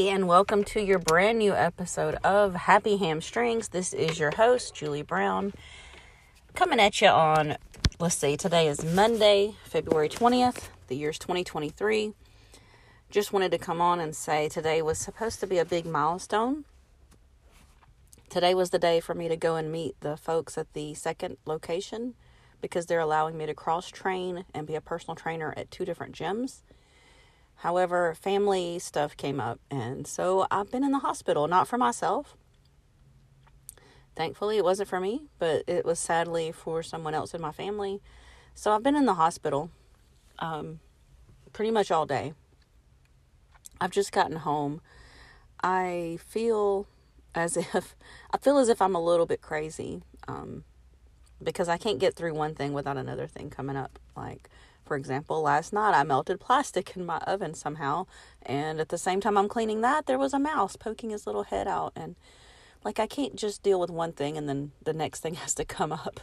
Hey, and welcome to your brand new episode of Happy Hamstrings. This is your host, Julie Brown, coming at you on, today is Monday, February 20th. The year's 2023. Just wanted to come on and say today was supposed to be a big milestone. Today was the day for me to go and meet the folks at the second location because they're allowing me to cross-train and be a personal trainer at two different gyms. However, family stuff came up, and so I've been in the hospital, not for myself. Thankfully, it wasn't for me, but it was sadly for someone else in my family. So I've been in the hospital pretty much all day. I've just gotten home. I feel as if I'm a little bit crazy because I can't get through one thing without another thing coming up. Like, for example, last night I melted plastic in my oven somehow, and at the same time I'm cleaning that, there was a mouse poking his little head out, and I can't just deal with one thing and then the next thing has to come up.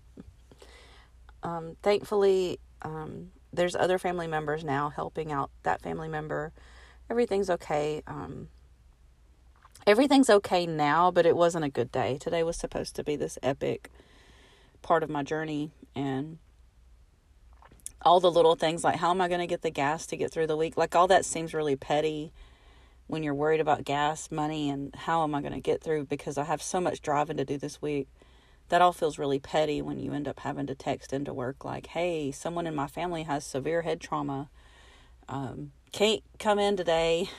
Thankfully, there's other family members now helping out that family member. Everything's okay. Everything's okay now, but it wasn't a good day. Today was supposed to be this epic part of my journey, and all the little things like how am I going to get the gas to get through the week? All that seems really petty when you're worried about gas money and how am I going to get through because I have so much driving to do this week. That all feels really petty when you end up having to text into work like, hey, someone in my family has severe head trauma. Can't come in today.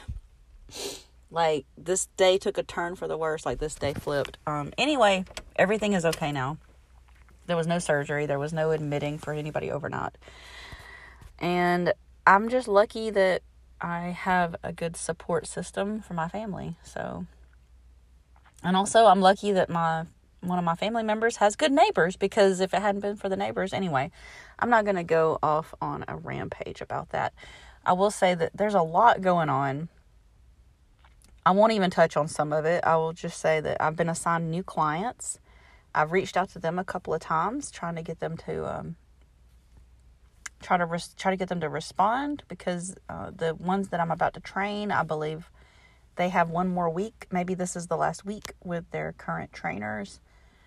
This day took a turn for the worse. This day flipped. Anyway, everything is okay now. There was no surgery. There was no admitting for anybody overnight. And I'm just lucky that I have a good support system for my family. So, and also I'm lucky that one of my family members has good neighbors, because if it hadn't been for the neighbors, anyway, I'm not going to go off on a rampage about that. I will say that there's a lot going on. I won't even touch on some of it. I will just say that I've been assigned new clients. I've reached out to them a couple of times, trying to get them to try to get them to respond, because the ones that I'm about to train, I believe they have one more week. Maybe this is the last week with their current trainers.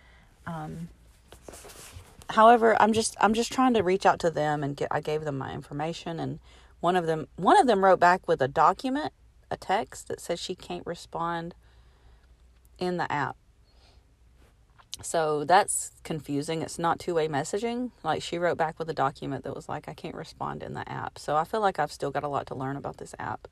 However, I'm just trying to reach out to them, and I gave them my information, and one of them wrote back with a document, a text that says she can't respond in the app. So that's confusing. It's not two-way messaging. She wrote back with a document that was I can't respond in the app. So I feel like I've still got a lot to learn about this app.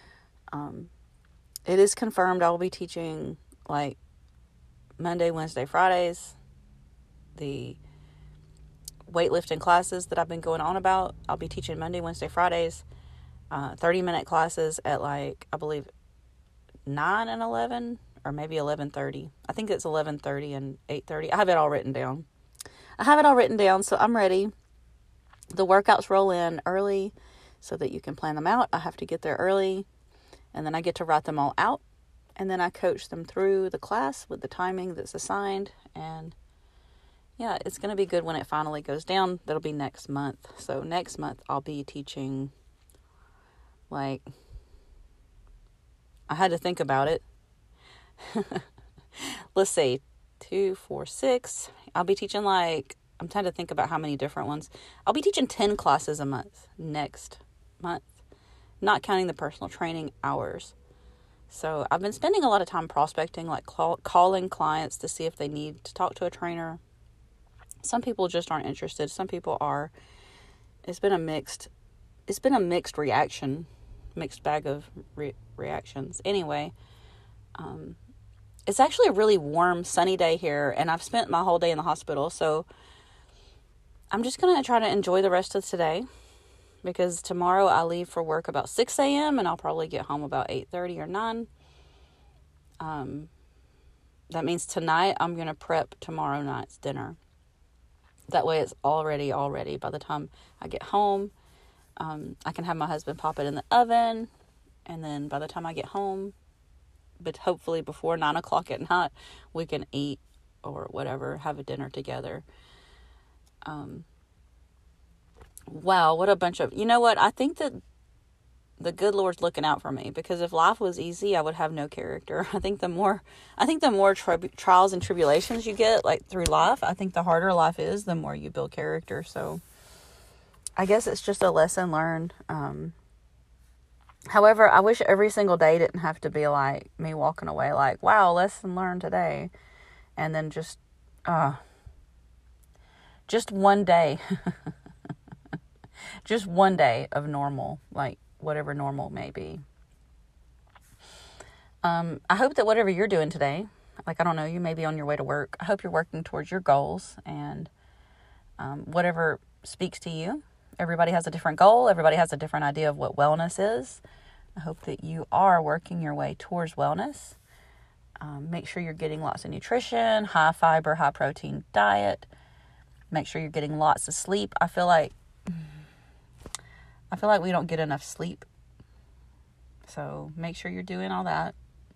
It is confirmed I will be teaching Monday, Wednesday, Fridays. The weightlifting classes that I've been going on about, I'll be teaching Monday, Wednesday, Fridays. 30-minute classes at I believe 9 and 11. Or maybe 11:30. I think it's 11:30 and 8:30. I have it all written down. So I'm ready. The workouts roll in early so that you can plan them out. I have to get there early, and then I get to write them all out, and then I coach them through the class with the timing that's assigned. And yeah, it's going to be good when it finally goes down. That'll be next month. So next month I'll be teaching I had to think about it. Let's see, 2, 4, 6. I'll be teaching I'm trying to think about how many different ones. I'll be teaching 10 classes a month next month, not counting the personal training hours. So I've been spending a lot of time prospecting, calling clients to see if they need to talk to a trainer. Some people just aren't interested. Some people are. It's been a mixed reaction, mixed bag of reactions. Anyway, it's actually a really warm, sunny day here, and I've spent my whole day in the hospital, so I'm just going to try to enjoy the rest of today, because tomorrow I leave for work about 6 a.m., and I'll probably get home about 8:30 or 9. That means tonight I'm going to prep tomorrow night's dinner. That way it's already by the time I get home. I can have my husband pop it in the oven, and then by the time I get home, but hopefully before 9 o'clock at night, we can eat or whatever, have a dinner together. Wow, what a bunch of... You know what? I think that the good Lord's looking out for me, because if life was easy, I would have no character. I think the more trials and tribulations you get, like, through life, I think the harder life is, the more you build character. So I guess it's just a lesson learned. However, I wish every single day didn't have to be like me walking away like, wow, lesson learned today. And then just one day, just one day of normal, like whatever normal may be. I hope that whatever you're doing today, like, I don't know, you may be on your way to work. I hope you're working towards your goals, and whatever speaks to you. Everybody has a different goal. Everybody has a different idea of what wellness is. I hope that you are working your way towards wellness. Make sure you're getting lots of nutrition, high fiber, high protein diet. Make sure you're getting lots of sleep. I feel like we don't get enough sleep. So make sure you're doing all that.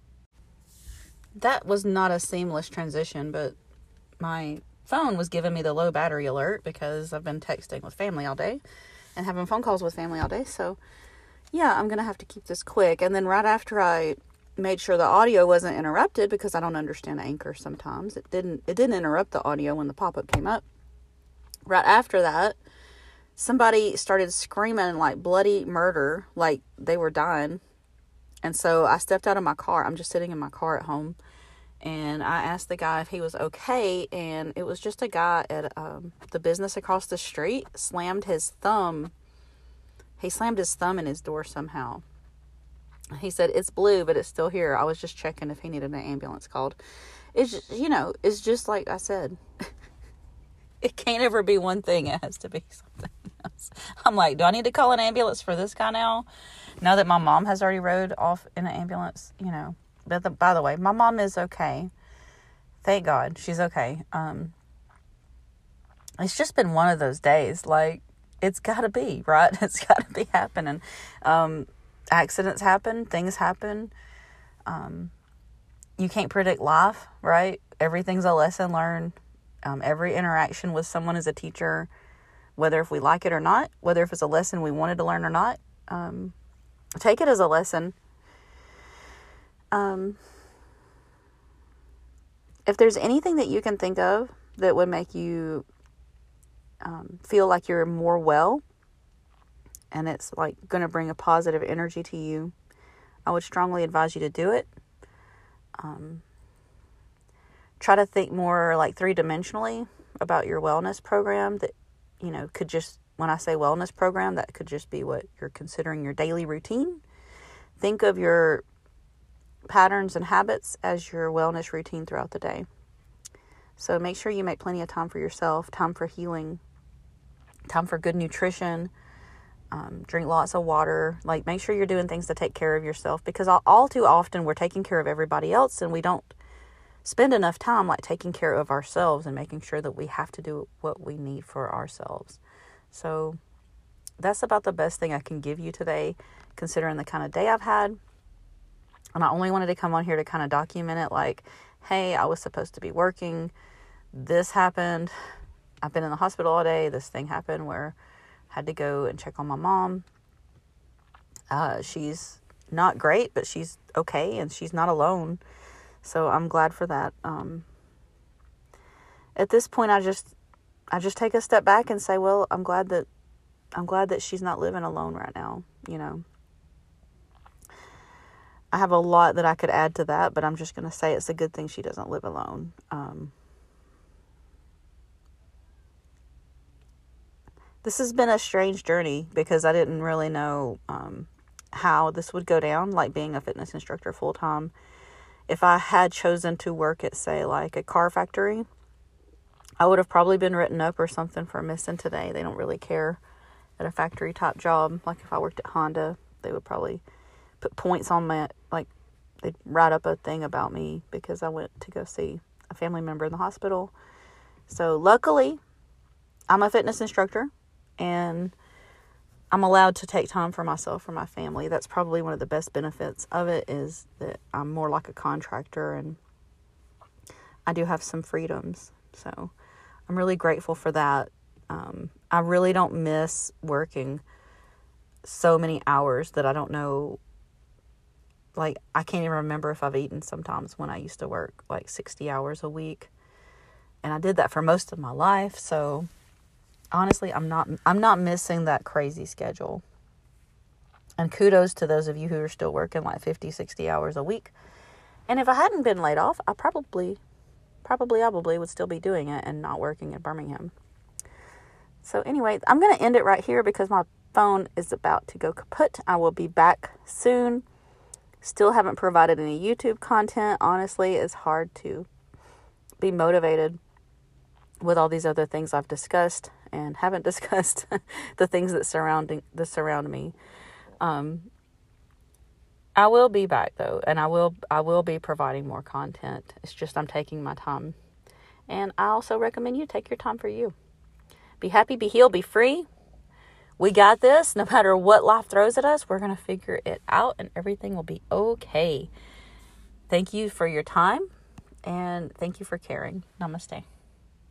That was not a seamless transition, but my phone was giving me the low battery alert because I've been texting with family all day and having phone calls with family all day. So yeah, I'm going to have to keep this quick. And then right after I made sure the audio wasn't interrupted, because I don't understand Anchor sometimes, it didn't interrupt the audio when the pop-up came up. Right after that, somebody started screaming like bloody murder, like they were dying. And so I stepped out of my car. I'm just sitting in my car at home. And I asked the guy if he was okay. And it was just a guy at the business across the street slammed his thumb. He slammed his thumb in his door somehow. He said, it's blue, but it's still here. I was just checking if he needed an ambulance called. It's just, it's just like I said. It can't ever be one thing. It has to be something else. I'm like, do I need to call an ambulance for this guy now? Now that my mom has already rode off in an ambulance, But by the way, my mom is okay. Thank God, she's okay. It's just been one of those days. Like, it's got to be, right? It's got to be happening. Accidents happen. Things happen. You can't predict life, right? Everything's a lesson learned. Every interaction with someone is a teacher, whether if we like it or not, whether if it's a lesson we wanted to learn or not. Take it as a lesson. If there's anything that you can think of that would make you feel like you're more well, and it's like going to bring a positive energy to you, I would strongly advise you to do it. Try to think more like 3-dimensionally about your wellness program. That, could just, when I say wellness program, that could just be what you're considering your daily routine. Think of your patterns and habits as your wellness routine throughout the day. So make sure you make plenty of time for yourself, time for healing, time for good nutrition. Drink lots of water. Like, make sure you're doing things to take care of yourself, because all too often we're taking care of everybody else and we don't spend enough time like taking care of ourselves and making sure that we have to do what we need for ourselves. So that's about the best thing I can give you today, considering the kind of day I've had. And I only wanted to come on here to kind of document it, like, hey, I was supposed to be working. This happened. I've been in the hospital all day. This thing happened where I had to go and check on my mom. She's not great, but she's okay, and she's not alone. So I'm glad for that. At this point, I just take a step back and say, well, I'm glad that she's not living alone right now. I have a lot that I could add to that, but I'm just going to say it's a good thing she doesn't live alone. This has been a strange journey because I didn't really know how this would go down, like being a fitness instructor full time. If I had chosen to work at, say, like a car factory, I would have probably been written up or something for missing today. They don't really care at a factory type job. Like if I worked at Honda, they would probably put points on my, like, they'd write up a thing about me because I went to go see a family member in the hospital. So luckily, I'm a fitness instructor and I'm allowed to take time for myself, for my family. That's probably one of the best benefits of it, is that I'm more like a contractor and I do have some freedoms. So I'm really grateful for that. I really don't miss working so many hours that I don't know. Like, I can't even remember if I've eaten sometimes when I used to work like 60 hours a week. And I did that for most of my life. So honestly, I'm not missing that crazy schedule. And kudos to those of you who are still working like 50, 60 hours a week. And if I hadn't been laid off, I probably would still be doing it and not working in Birmingham. So anyway, I'm going to end it right here because my phone is about to go kaput. I will be back soon. Still haven't provided any YouTube content. Honestly, it's hard to be motivated with all these other things I've discussed and haven't discussed, the things that surround me. I will be back though, and I will be providing more content. It's just I'm taking my time. And I also recommend you take your time for you. Be happy, be healed, be free. We got this. No matter what life throws at us, we're going to figure it out and everything will be okay. Thank you for your time and thank you for caring. Namaste.